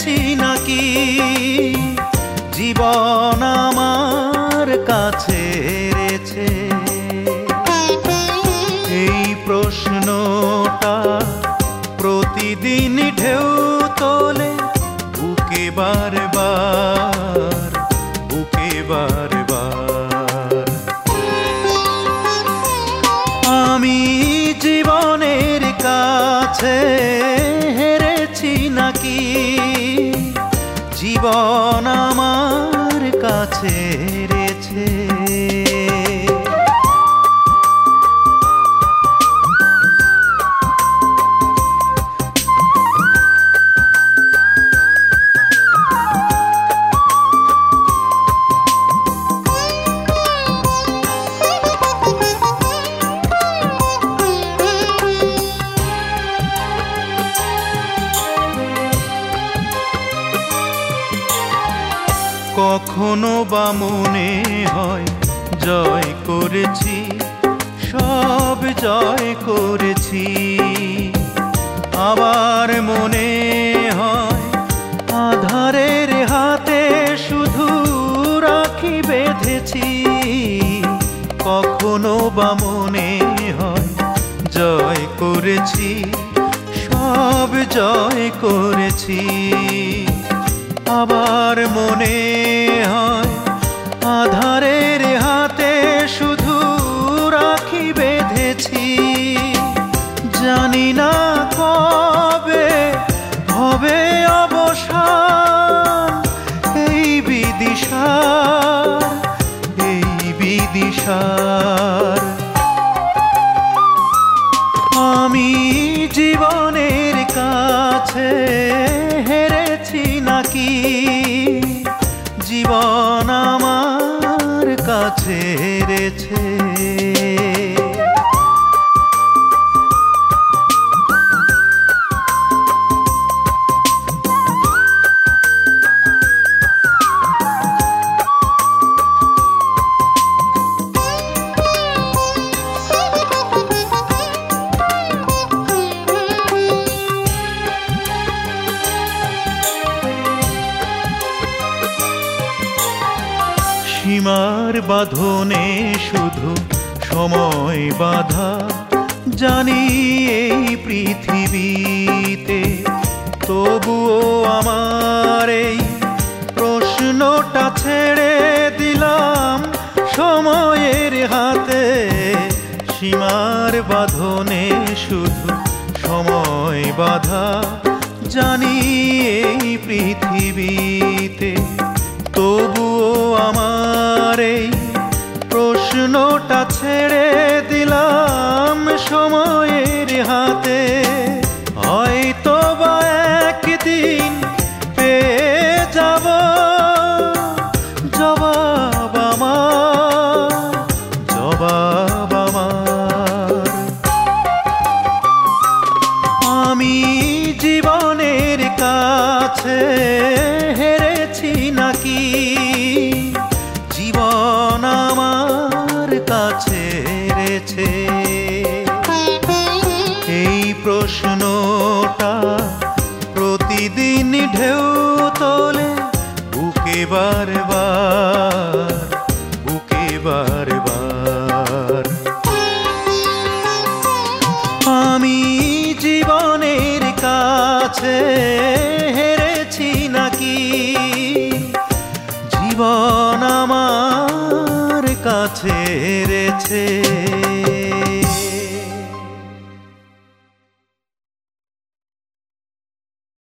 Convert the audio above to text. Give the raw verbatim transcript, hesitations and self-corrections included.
হেরেছি নাকি জীবন আমার কাছে হেরেছে? এই প্রশ্নটা প্রতিদিন ঢেউ তোলে বুকে বারবার, বুকে বারবার। আমি জীবনের কাছে হেরেছি নাকি জীবন আমার কাছে হেরেছে? কখনো বা মনে হয় জয় করেছি, সব জয় করেছি। আবার মনে হয় আধারের হাতে শুধু রাখি বেঁধেছি। কখনো বা মনে হয় জয় করেছি, সব জয় করেছি। আবার মনে হয় আধারের হাতে শুধু রাখি বেঁধেছি। জানি না কবে হবে অবসান এই বিদিশার, এই বিদিশার। আমি জীবনের কাছে হেরেছি নাকি জীবন আমার কাছে হেরেছে? সীমার বাঁধনে শুধু সময় বাঁধা, জানি এই পৃথিবীতে। তবুও আমার এই প্রশ্নটা ছেড়ে দিলাম সময়ের হাতে। সীমার বাঁধনে শুধু সময় বাঁধা, জানি এই পৃথিবীতে। তবুও আমার এই প্রশ্নটা ছেড়ে দিলাম সময়ের হাতে। হয়তো বা একদিন পেয়ে যাব জবাব আমার, জবাব আমার। আমি জীবনের কাছে হেরেছি নাকি জীবন আমার কাছে হেরেছে? এই প্রশ্নটা প্রতিদিন ঢেউ তোলে বুকে বারবার, বুকে বারবার। আমি জীবনের কাছে হেরেছি নাকি জীবন আমার কাছে হেরেছে?